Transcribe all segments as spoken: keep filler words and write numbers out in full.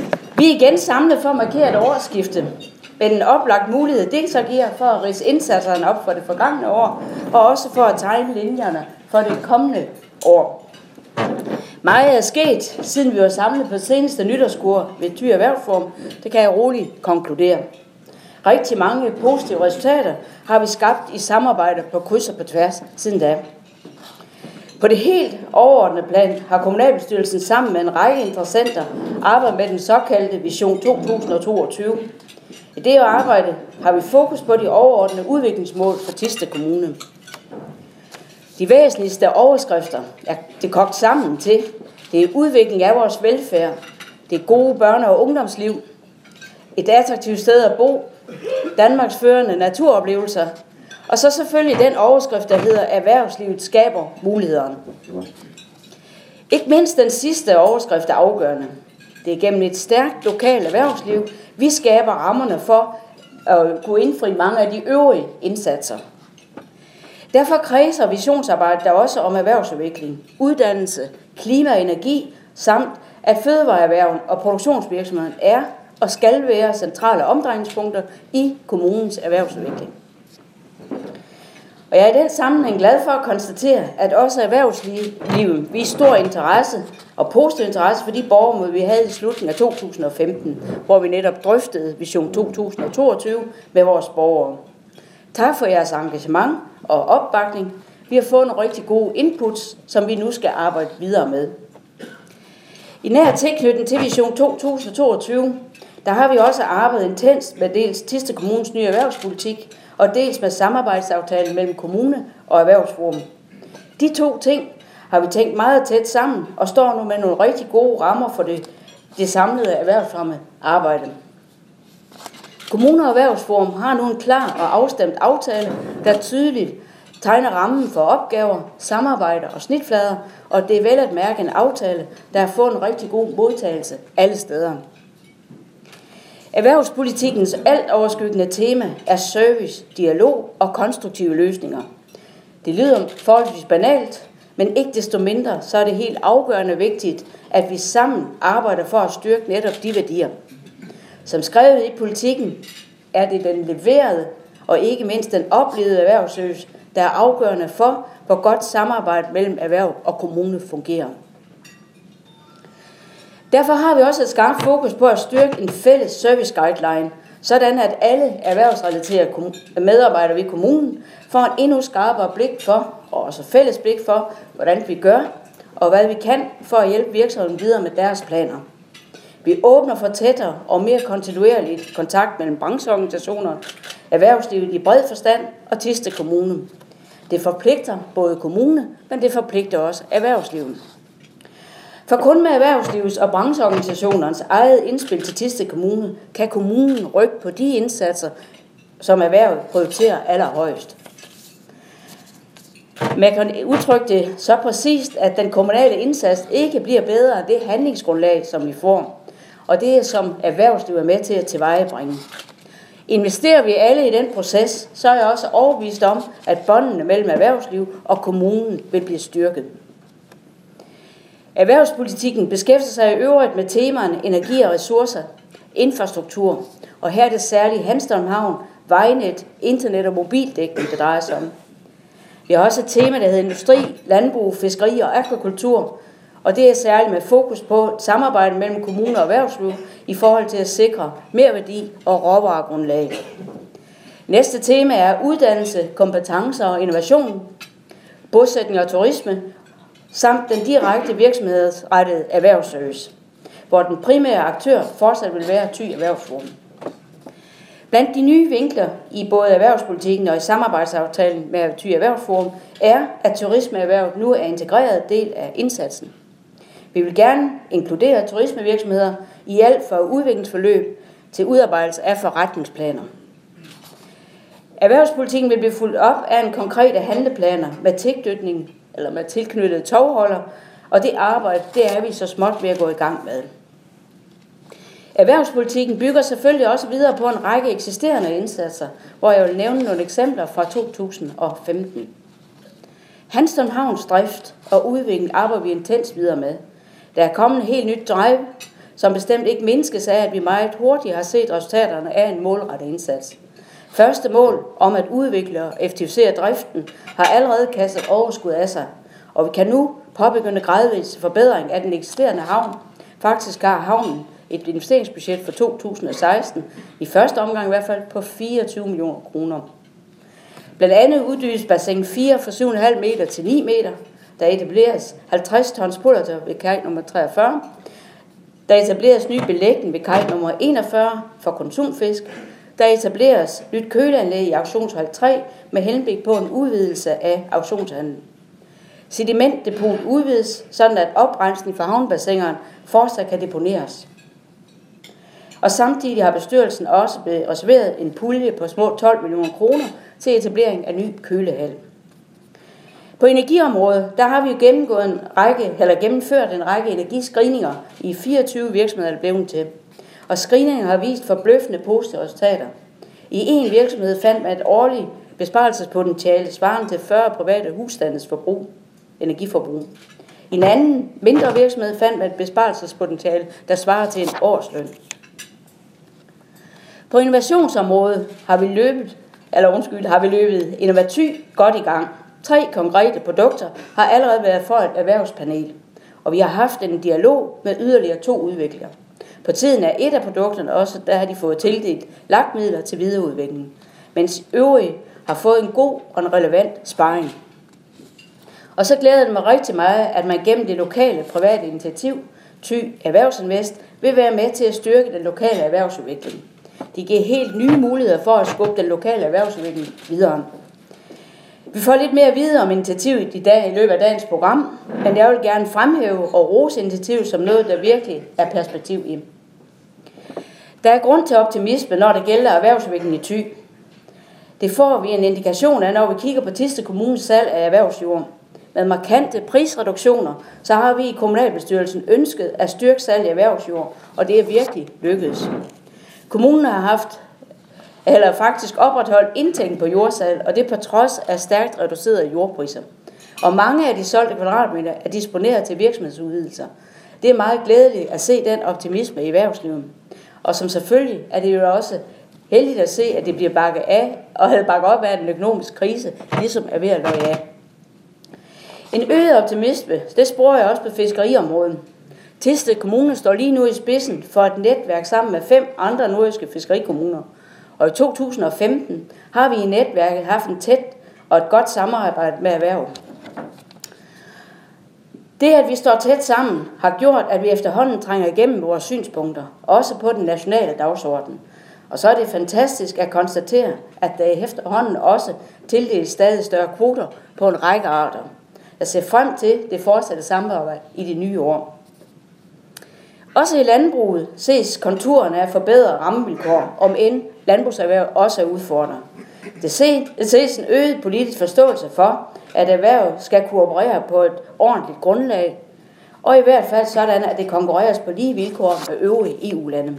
Vi er igen samlet for at markere et årsskifte, med en oplagt mulighed dels at give for at ridse indsatserne op for det forgangne år, og også for at tegne linjerne for det kommende år. Meget er sket, siden vi var samlet på seneste nytårskur ved Thy Erhvervsforum, det kan jeg roligt konkludere. Rigtig mange positive resultater har vi skabt i samarbejde på kryds og på tværs siden da. På det helt overordnede plan har kommunalbestyrelsen sammen med en række interessenter arbejdet med den såkaldte Vision to tusind og toogtyve. I det arbejde har vi fokus på de overordnede udviklingsmål for Thisted Kommune. De væsentligste overskrifter er det kogt sammen til. Det er udvikling af vores velfærd, det er gode børne- og ungdomsliv, et attraktivt sted at bo, Danmarks førende naturoplevelser, og så selvfølgelig den overskrift, der hedder erhvervslivet skaber mulighederne. Ikke mindst den sidste overskrift er afgørende. Det er gennem et stærkt lokalt erhvervsliv, vi skaber rammerne for at kunne indfri mange af de øvrige indsatser. Derfor kredser visionsarbejdet der også om erhvervsudvikling, uddannelse, klima og energi, samt at fødevareerhverven og produktionsvirksomheden er og skal være centrale omdrejningspunkter i kommunens erhvervsudvikling. Og jeg er i den sammenhæng glad for at konstatere, at også erhvervslivet viser stor interesse og positiv interesse for de borgermøder, vi havde i slutningen af to tusind og femten, hvor vi netop drøftede Vision to tusind og toogtyve med vores borgere. Tak for jeres engagement og opbakning. Vi har fået nogle rigtig gode inputs, som vi nu skal arbejde videre med. I nær tilknytning til Vision to tusind og toogtyve, der har vi også arbejdet intenst med dels Thisted Kommunes nye erhvervspolitik, og dels med samarbejdsaftalen mellem kommune og erhvervsforum. De to ting har vi tænkt meget tæt sammen, og står nu med nogle rigtig gode rammer for det, det samlede erhvervsfremme arbejde. Kommune og erhvervsforum har nu en klar og afstemt aftale, der tydeligt tegner rammen for opgaver, samarbejder og snitflader, og det er vel at mærke en aftale, der har fået en rigtig god modtagelse alle steder. Erhvervspolitikkens alt overskyggende tema er service, dialog og konstruktive løsninger. Det lyder forholdsvis banalt, men ikke desto mindre, så er det helt afgørende vigtigt, at vi sammen arbejder for at styrke netop de værdier. Som skrevet i politikken, er det den leverede og ikke mindst den oplevede erhvervsservice, der er afgørende for, hvor godt samarbejde mellem erhverv og kommune fungerer. Derfor har vi også et skarpt fokus på at styrke en fælles service guideline, sådan at alle erhvervsrelaterede medarbejdere ved kommunen får en endnu skarpere blik for, og også fælles blik for, hvordan vi gør, og hvad vi kan for at hjælpe virksomheden videre med deres planer. Vi åbner for tættere og mere kontinuerlig kontakt mellem brancheorganisationer, erhvervslivet i bred forstand og Thisted Kommune. Det forpligter både kommune, men det forpligter også erhvervslivet. For kun med erhvervslivets og brancheorganisationernes eget indspil til Thisted Kommune, kan kommunen rykke på de indsatser, som erhvervet prioriterer allerhøjest. Man kan udtrykke det så præcist, at den kommunale indsats ikke bliver bedre end det handlingsgrundlag, som vi får, og det er som erhvervslivet er med til at tilvejebringe. Investerer vi alle i den proces, så er jeg også overbevist om, at båndene mellem erhvervsliv og kommunen vil blive styrket. Erhvervspolitikken beskæftiger sig i øvrigt med temaerne energi og ressourcer, infrastruktur, og her er det særligt Hanstholm Havn, vejnet, internet og mobildækning, det drejer sig om. Vi har også et tema, der hedder industri, landbrug, fiskeri og akvakultur, og det er særligt med fokus på samarbejde mellem kommuner og erhvervsliv i forhold til at sikre merværdi og råvaregrundlag. Næste tema er uddannelse, kompetencer og innovation, bosætning og turisme, samt den direkte virksomhedsrettede erhvervsservice, hvor den primære aktør fortsat vil være Thy Erhvervsforum. Blandt de nye vinkler i både erhvervspolitikken og i samarbejdsaftalen med Thy Erhvervsforum er, at turismeerhvervet nu er en integreret del af indsatsen. Vi vil gerne inkludere turismevirksomheder i alt fra udviklingsforløb til udarbejdelse af forretningsplaner. Erhvervspolitikken vil blive fulgt op af en konkrete handleplaner med tilknytning eller med tilknyttede tovholder, og det arbejde, det er vi så småt ved at gå i gang med. Erhvervspolitikken bygger selvfølgelig også videre på en række eksisterende indsatser, hvor jeg vil nævne nogle eksempler fra to tusind og femten. Hanstholm Havns drift og udvikling arbejder vi intens videre med. Der er kommet en helt nyt drive, som bestemt ikke mindskes af, at vi meget hurtigt har set resultaterne af en målrettet indsats. Første mål om at udvikle og effektivisere driften har allerede kastet overskud af sig, og vi kan nu påbegynde gradvis forbedring af den eksisterende havn. Faktisk har havnen et investeringsbudget for to tusind og seksten, i første omgang i hvert fald på fireogtyve millioner kroner. Blandt andet uddydes bassin fire fra syv komma fem meter til ni meter. Der etableres halvtreds tons pullerter ved kaj nummer treogfyrre. Der etableres ny belægning ved kaj nummer enogfyrre for konsumfisk. Der etableres nyt køleanlæg i auktionshal tre med henblik på en udvidelse af auktionshandlen. Sedimentdepot udvides, sådan at oprensning fra havnebassinerne fortsat kan deponeres. Og samtidig har bestyrelsen også reserveret en pulje på små tolv millioner kroner til etablering af ny kølehal. På energiområdet, der har vi jo gennemgået en række, eller gennemført en række energiscreeninger i fireogtyve virksomheder, der blev til. Og screeningen har vist forbløffende positive resultater. I en virksomhed fandt man et årligt besparelsespotentiale svarende til fyrre private husstandes forbrug, energiforbrug. I en anden mindre virksomhed fandt man et besparelsespotentiale, der svarer til en årsløn. På innovationsområdet har vi løbet, eller undskyld, har vi løbet Innovaty godt i gang. Tre konkrete produkter har allerede været for et erhvervspanel, og vi har haft en dialog med yderligere to udviklere. På tiden er et af produkterne også, der har de fået tildelt lagtmidler til videreudvikling, mens øvrige har fået en god og en relevant sparring. Og så glæder det mig rigtig meget, at man gennem det lokale private initiativ, Thy Erhvervsinvest, vil være med til at styrke den lokale erhvervsudvikling. Det giver helt nye muligheder for at skubbe den lokale erhvervsudvikling videre. Vi får lidt mere at vide om initiativet i dag i løbet af dagens program, men jeg vil gerne fremhæve og rose initiativet som noget, der virkelig er perspektiv i. Der er grund til optimisme, når det gælder erhvervsudvikling i Thy. Det får vi en indikation af, når vi kigger på Thisted Kommunes salg af erhvervsjord. Med markante prisreduktioner, så har vi i kommunalbestyrelsen ønsket at styrke salg af erhvervsjord, og det er virkelig lykkedes. Kommunen har haft eller faktisk opretholdt indtægten på jordsalg, og det på trods af stærkt reducerede jordpriser. Og mange af de solgte kvadratmeter er disponeret til virksomhedsudvidelser. Det er meget glædeligt at se den optimisme i erhvervslivet. Og som selvfølgelig er det jo også heldigt at se, at det bliver bakket af og bakket op af den økonomiske krise, ligesom er ved at løje af. En øget optimisme, det sporer jeg også på fiskeriområdet. Thisted Kommune står lige nu i spidsen for et netværk sammen med fem andre nordiske fiskerikommuner. Og i to tusind og femten har vi i netværket haft en tæt og et godt samarbejde med erhverv. Det, at vi står tæt sammen, har gjort, at vi efterhånden trænger igennem vores synspunkter, også på den nationale dagsorden. Og så er det fantastisk at konstatere, at der i efterhånden også tildeles stadig større kvoter på en række arter. Jeg ser frem til det fortsatte samarbejde i det nye år. Også i landbruget ses konturerne af forbedrede rammevilkår, om end landbrugserhverv også er udfordret. Det ses en øget politisk forståelse for, at erhverv skal kunne operere på et ordentligt grundlag, og i hvert fald sådan, at det konkurreres på lige vilkår med øvrige E U-lande.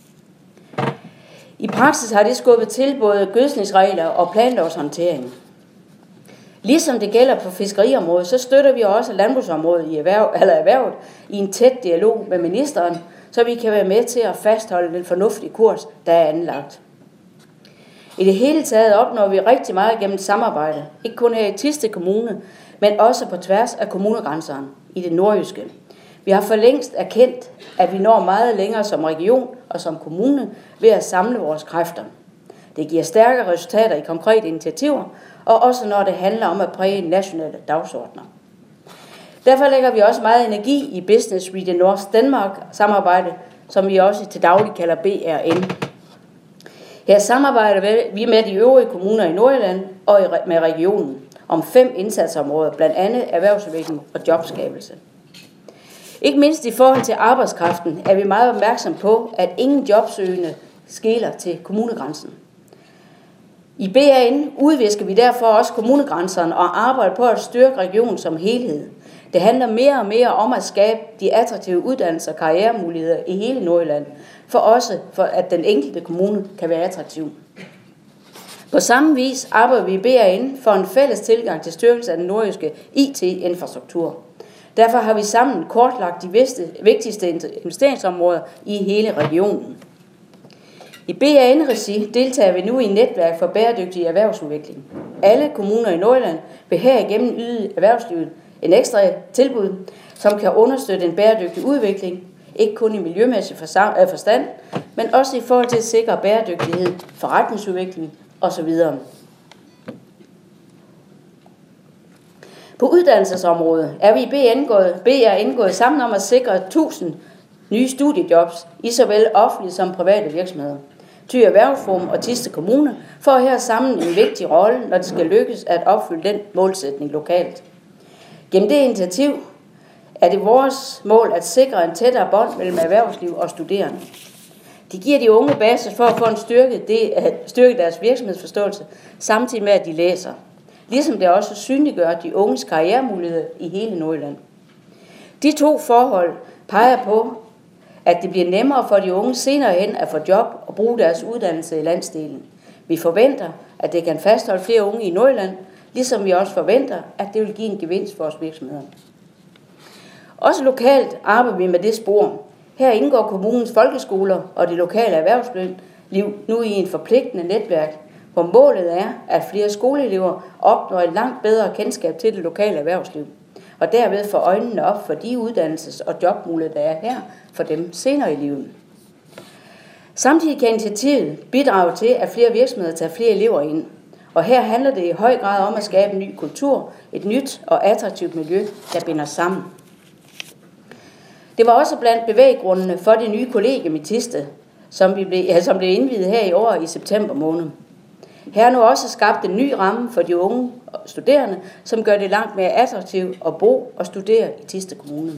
I praksis har det skubbet til både gødsningsregler og planlovshåndtering. Ligesom det gælder på fiskeriområdet, så støtter vi også landbrugsområdet i erhverv, eller erhvervet i en tæt dialog med ministeren, så vi kan være med til at fastholde den fornuftige kurs, der er anlagt. I det hele taget opnår vi rigtig meget gennem samarbejde, ikke kun her i Thisted Kommune, men også på tværs af kommunegrænserne i det nordjyske. Vi har for længst erkendt, at vi når meget længere som region og som kommune ved at samle vores kræfter. Det giver stærkere resultater i konkrete initiativer, og også når det handler om at præge nationale dagsordner. Derfor lægger vi også meget energi i Business Region North Denmark samarbejde, som vi også til daglig kalder B R N. Her samarbejder vi med de øvrige kommuner i Nordjylland og med regionen om fem indsatsområder, blandt andet erhvervsudvikling og jobskabelse. Ikke mindst i forhold til arbejdskraften er vi meget opmærksom på, at ingen jobsøgende skeler til kommunegrænsen. I B R N udvisker vi derfor også kommunegrænserne og arbejder på at styrke regionen som helhed. Det handler mere og mere om at skabe de attraktive uddannelser og karrieremuligheder i hele Nordjylland, for også for at den enkelte kommune kan være attraktiv. På samme vis arbejder vi i B R N for en fælles tilgang til styrkelse af den nordjyske I T-infrastruktur. Derfor har vi sammen kortlagt de vigtigste investeringsområder i hele regionen. I B A N-regi deltager vi nu i et netværk for bæredygtig erhvervsudvikling. Alle kommuner i Nordjylland vil herigennem yde erhvervslivet en ekstra tilbud, som kan understøtte en bæredygtig udvikling, ikke kun i miljømæssig forstand, men også i forhold til at sikre bæredygtighed, forretningsudvikling osv. På uddannelsesområdet er vi i B R indgået sammen om at sikre tusind nye studiejobs i såvel offentlige som private virksomheder. Thy Erhvervsforum og Thisted Kommune får her sammen en vigtig rolle, når det skal lykkes at opfylde den målsætning lokalt. Gennem det initiativ er det vores mål at sikre en tættere bånd mellem erhvervsliv og studerende. Det giver de unge basis for at få en styrke, det, styrke deres virksomhedsforståelse, samtidig med at de læser. Ligesom det også synliggør de unges karrieremuligheder i hele Nordjylland. De to forhold peger på, at det bliver nemmere for de unge senere hen at få job og bruge deres uddannelse i landsdelen. Vi forventer, at det kan fastholde flere unge i Nordjylland, ligesom vi også forventer, at det vil give en gevinst for vores virksomheder. Også lokalt arbejder vi med det spor. Her indgår kommunens folkeskoler og det lokale erhvervsliv nu i en forpligtende netværk, hvor målet er, at flere skoleelever opnår et langt bedre kendskab til det lokale erhvervsliv, og derved får øjnene op for de uddannelses- og jobmuligheder, der er her for dem senere i livet. Samtidig kan initiativet bidrage til, at flere virksomheder tager flere elever ind, og her handler det i høj grad om at skabe en ny kultur, et nyt og attraktivt miljø, der binder sammen. Det var også blandt bevæggrundene for det nye kollegium i Thisted, som, vi blev, ja, som blev indviet her i år i september måned. Her er nu også skabt en ny ramme for de unge studerende, som gør det langt mere attraktivt at bo og studere i Thisted Kommune.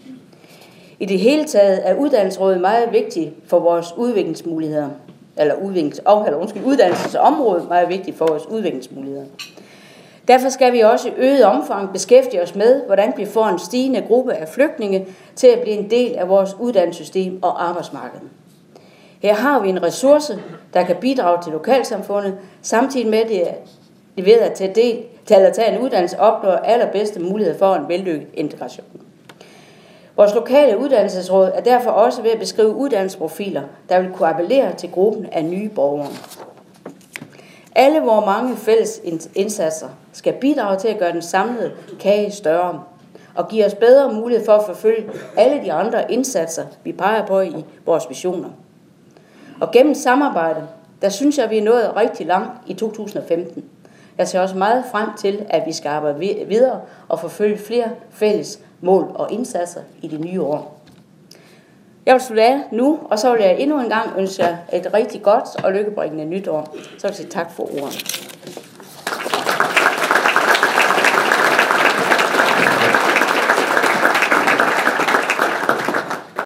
I det hele taget er uddannelsesrådet meget vigtigt for vores udviklingsmuligheder, eller, udviklings, oh, eller undskyld, uddannelsesområdet meget vigtigt for vores udviklingsmuligheder. Derfor skal vi også i øget omfang beskæftige os med, hvordan vi får en stigende gruppe af flygtninge til at blive en del af vores uddannelsessystem og arbejdsmarked. Her har vi en ressource, der kan bidrage til lokalsamfundet, samtidig med det, det ved at tage, del, til at tage en uddannelse opnår allerbedste mulighed for en vellykket integration. Vores lokale uddannelsesråd er derfor også ved at beskrive uddannelsesprofiler, der vil kunne appellere til gruppen af nye borgere. Alle vores mange fælles indsatser skal bidrage til at gøre den samlede kage større og give os bedre mulighed for at forfølge alle de andre indsatser, vi peger på i vores visioner. Og gennem samarbejde, der synes jeg, at vi er nået rigtig langt i to tusind og femten. Jeg ser også meget frem til, at vi skal arbejde videre og forfølge flere fælles mål og indsatser i det nye år. Jeg vil slutte af nu, og så vil jeg endnu en gang ønske jer et rigtig godt og lykkebringende nytår. Så vil jeg sige tak for ordet.